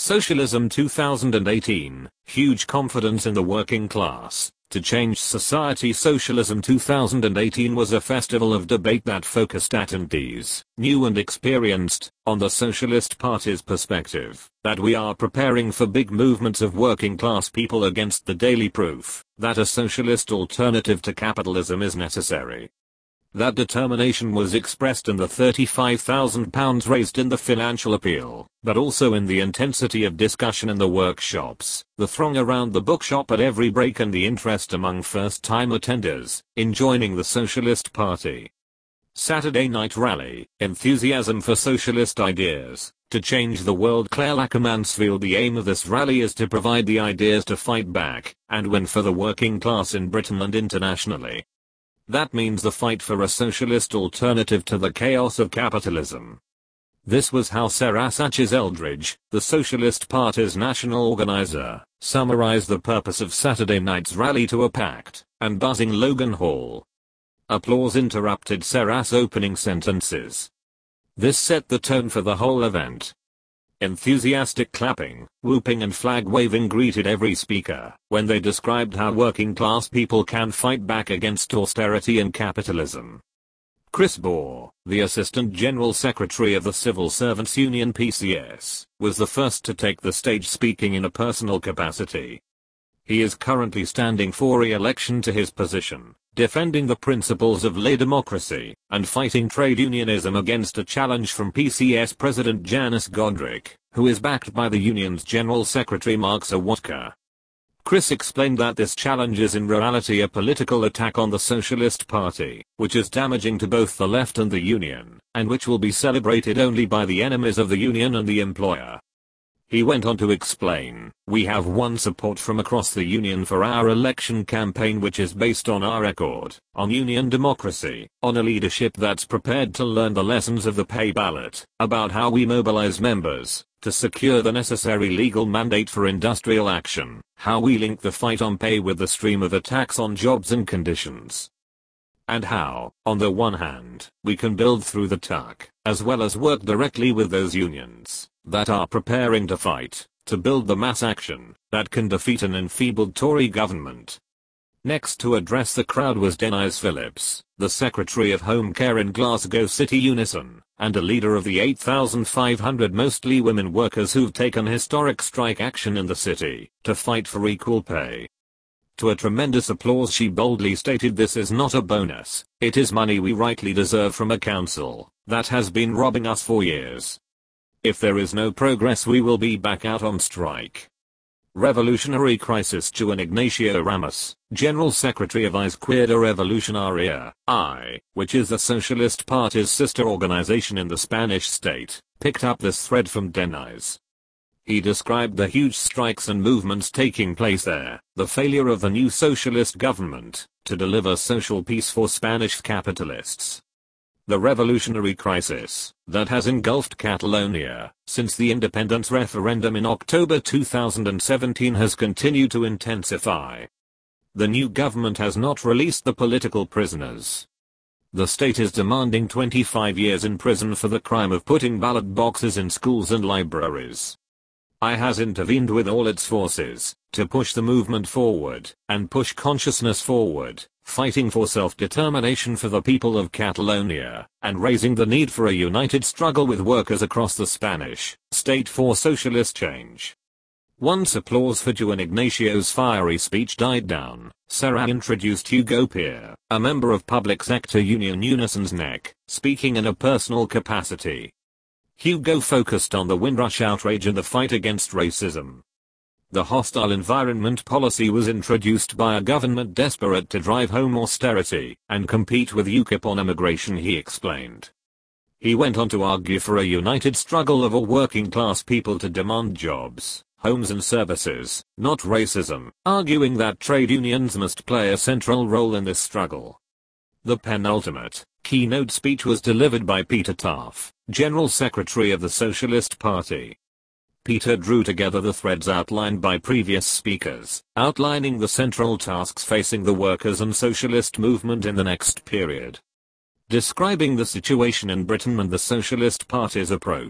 Socialism 2018, huge confidence in the working class. To change society. Socialism 2018 was a festival of debate that focused attendees, new and experienced, on the Socialist Party's perspective, that we are preparing for big movements of working class people against the daily proof, that a socialist alternative to capitalism is necessary. That determination was expressed in the £35,000 raised in the financial appeal, but also in the intensity of discussion in the workshops, the throng around the bookshop at every break and the interest among first-time attenders in joining the Socialist Party. Saturday Night Rally, enthusiasm for socialist ideas, to change the world. Claire Lackermansfield. The aim of this rally is to provide the ideas to fight back and win for the working class in Britain and internationally. That means the fight for a socialist alternative to the chaos of capitalism. This was how Sarah Sanchez Eldridge, the Socialist Party's national organizer, summarized the purpose of Saturday night's rally to a packed and buzzing Logan Hall. Applause interrupted Sarah's opening sentences. This set the tone for the whole event. Enthusiastic clapping, whooping and flag waving greeted every speaker when they described how working class people can fight back against austerity and capitalism. Chris Bohr, the Assistant General Secretary of the Civil Servants Union PCS, was the first to take the stage speaking in a personal capacity. He is currently standing for re-election to his position, defending the principles of lay democracy and fighting trade unionism against a challenge from PCS President Janice Godric, who is backed by the union's General Secretary Mark Sawatka. Chris explained that this challenge is in reality a political attack on the Socialist Party, which is damaging to both the left and the union, and which will be celebrated only by the enemies of the union and the employer. He went on to explain, "We have won support from across the union for our election campaign, which is based on our record, on union democracy, on a leadership that's prepared to learn the lessons of the pay ballot, about how we mobilize members to secure the necessary legal mandate for industrial action, how we link the fight on pay with the stream of attacks on jobs and conditions, and how, on the one hand, we can build through the tuck, as well as work directly with those unions that are preparing to fight, to build the mass action that can defeat an enfeebled Tory government." Next to address the crowd was Denise Phillips, the Secretary of Home Care in Glasgow City Unison, and a leader of the 8,500 mostly women workers who've taken historic strike action in the city to fight for equal pay. To a tremendous applause, she boldly stated, "This is not a bonus, it is money we rightly deserve from a council that has been robbing us for years. If there is no progress, we will be back out on strike." Revolutionary Crisis. Juan Ignacio Ramos, General Secretary of Izquierda Revolucionaria, which is the Socialist Party's sister organization in the Spanish state, picked up this thread from Denise. He described the huge strikes and movements taking place there, the failure of the new socialist government to deliver social peace for Spanish capitalists. The revolutionary crisis that has engulfed Catalonia since the independence referendum in October 2017 has continued to intensify. The new government has not released the political prisoners. The state is demanding 25 years in prison for the crime of putting ballot boxes in schools and libraries. I has intervened with all its forces to push the movement forward and push consciousness forward, fighting for self-determination for the people of Catalonia, and raising the need for a united struggle with workers across the Spanish state for socialist change." Once applause for Juan Ignacio's fiery speech died down, Sarah introduced Hugo Peer, a member of public sector union Unison's NEC, speaking in a personal capacity. Hugo focused on the Windrush outrage and the fight against racism. The hostile environment policy was introduced by a government desperate to drive home austerity and compete with UKIP on immigration, he explained. He went on to argue for a united struggle of all working class people to demand jobs, homes and services, not racism, arguing that trade unions must play a central role in this struggle. The penultimate keynote speech was delivered by Peter Taff, General Secretary of the Socialist Party. Peter drew together the threads outlined by previous speakers, outlining the central tasks facing the workers and socialist movement in the next period. Describing the situation in Britain and the Socialist Party's approach,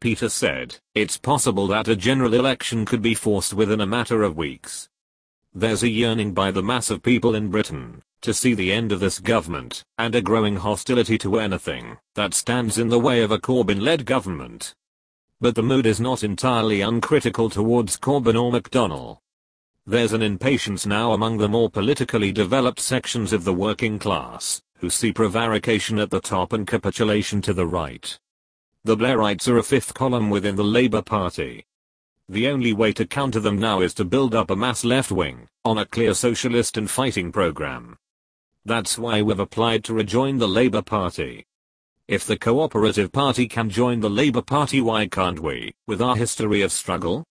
Peter said, it's possible that a general election could be forced within a matter of weeks. There's a yearning by the mass of people in Britain to see the end of this government, and a growing hostility to anything that stands in the way of a Corbyn-led government. But the mood is not entirely uncritical towards Corbyn or McDonnell. There's an impatience now among the more politically developed sections of the working class, who see prevarication at the top and capitulation to the right. The Blairites are a fifth column within the Labour Party. The only way to counter them now is to build up a mass left wing, on a clear socialist and fighting programme. That's why we've applied to rejoin the Labour Party. If the Cooperative Party can join the Labour Party, why can't we, with our history of struggle?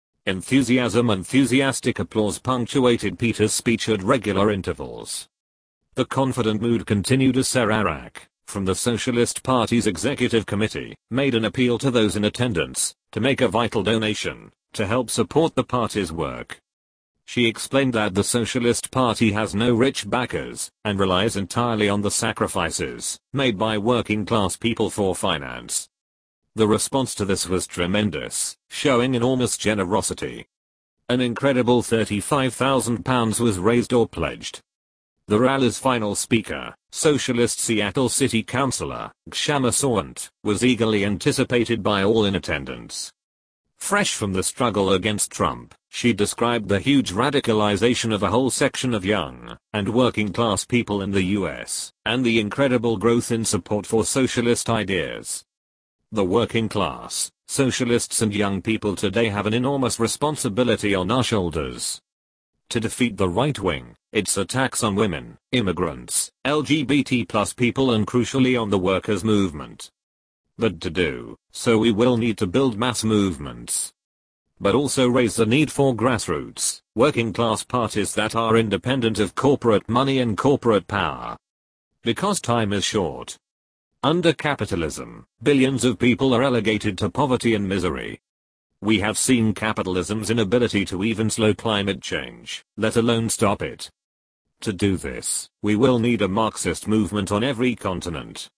Enthusiastic applause punctuated Peter's speech at regular intervals. The confident mood continued as Sir Arak, from the Socialist Party's Executive Committee, made an appeal to those in attendance to make a vital donation to help support the party's work. She explained that the Socialist Party has no rich backers and relies entirely on the sacrifices made by working class people for finance. The response to this was tremendous, showing enormous generosity. An incredible £35,000 was raised or pledged. The rally's final speaker, Socialist Seattle City Councillor Kshama Sawant, was eagerly anticipated by all in attendance. Fresh from the struggle against Trump, she described the huge radicalization of a whole section of young and working class people in the US, and the incredible growth in support for socialist ideas. The working class, socialists and young people today have an enormous responsibility on our shoulders. To defeat the right wing, its attacks on women, immigrants, LGBT+ people and crucially on the workers' movement. But to do so we will need to build mass movements. But also raise the need for grassroots, working class parties that are independent of corporate money and corporate power. Because time is short. Under capitalism, billions of people are relegated to poverty and misery. We have seen capitalism's inability to even slow climate change, let alone stop it. To do this, we will need a Marxist movement on every continent.